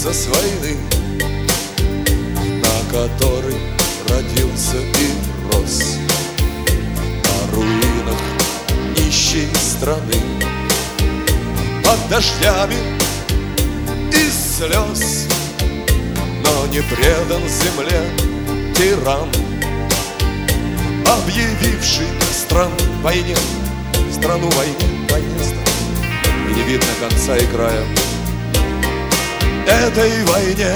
с войны, на которой родился и рос, на руинах нищей страны, под дождями из слез, но не предан земле тиран, объявивший страну войне стран. И не видно конца и края этой войне.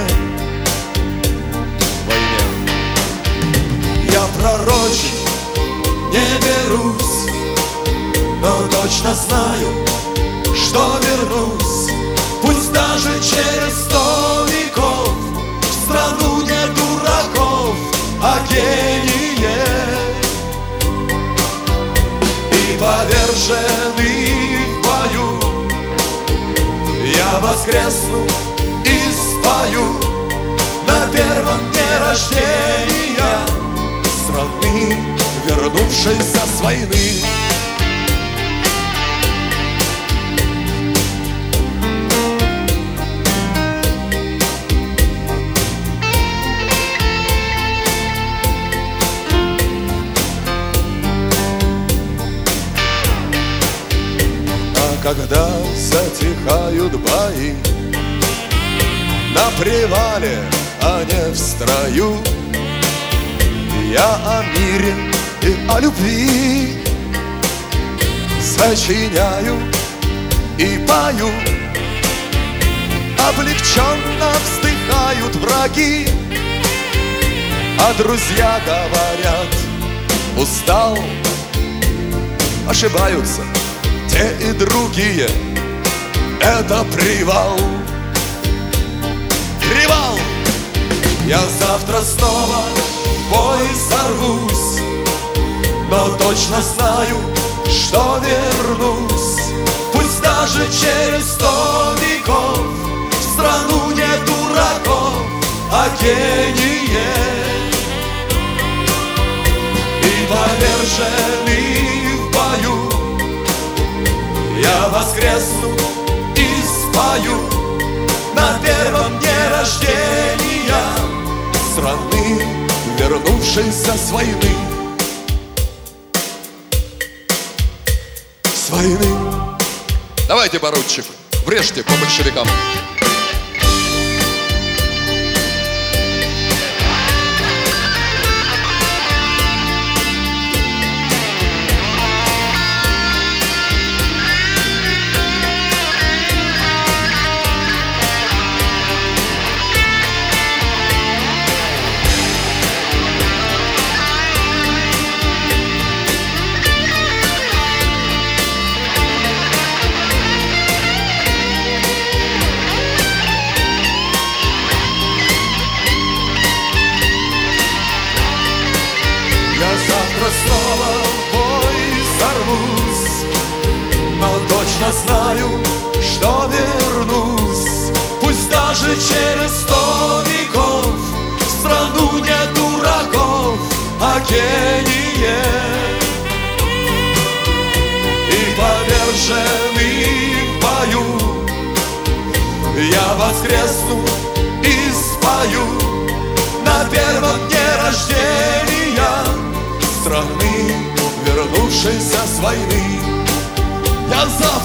Я пророчить не берусь, но точно знаю, что вернусь, пусть даже через 100 веков, в страну не дураков, а гение. И поверженный в бою я воскресну и спою на первом дне рождения страны, вернувшейся с войны. А когда затихают бои на привале, а не в строю, я о мире и о любви сочиняю и пою. Облегченно вздыхают враги, а друзья говорят: устал. Ошибаются те и другие, это привал. Привал! Я завтра снова в бой сорвусь, но точно знаю, что вернусь, пусть даже через 100 веков, в страну не дураков, а гение. И поверженный в бою я воскресну и спою на первом дне рождения страны, вернувшейся с войны. С войны. Давайте, поручик, врежьте по большевикам. Снова в бой сорвусь, но точно знаю, что вернусь, пусть даже через 100 веков, в страну не дураков, а гение. И поверженный в бою я воскресну и спою на первом дне рождения страны, вернувшейся с войны. Я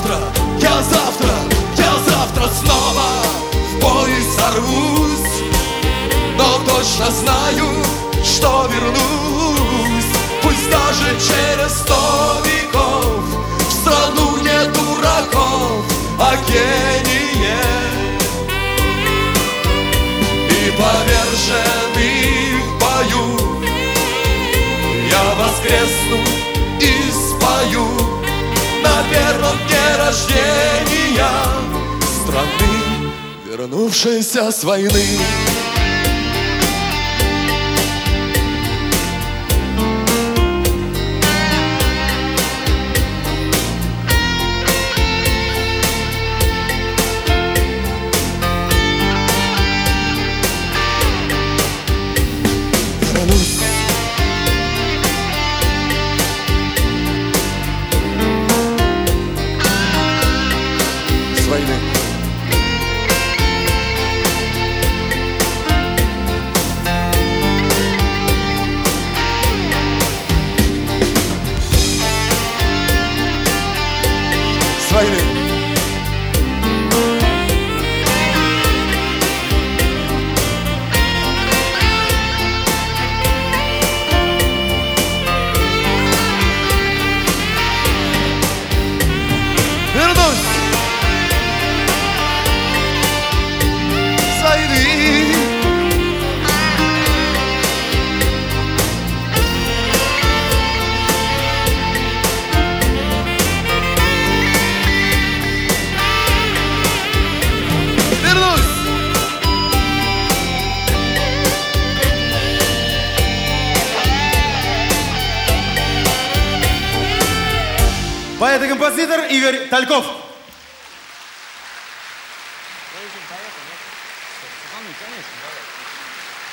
завтра снова в бой сорвусь, но точно знаю, что вернусь, пусть даже через 100 веков, в страну не дураков, а гение. И поверженный в бою я воскресну и спою на первом дне рождения страны, вернувшейся с войны. Поэт и композитор Игорь Тальков. Конечно.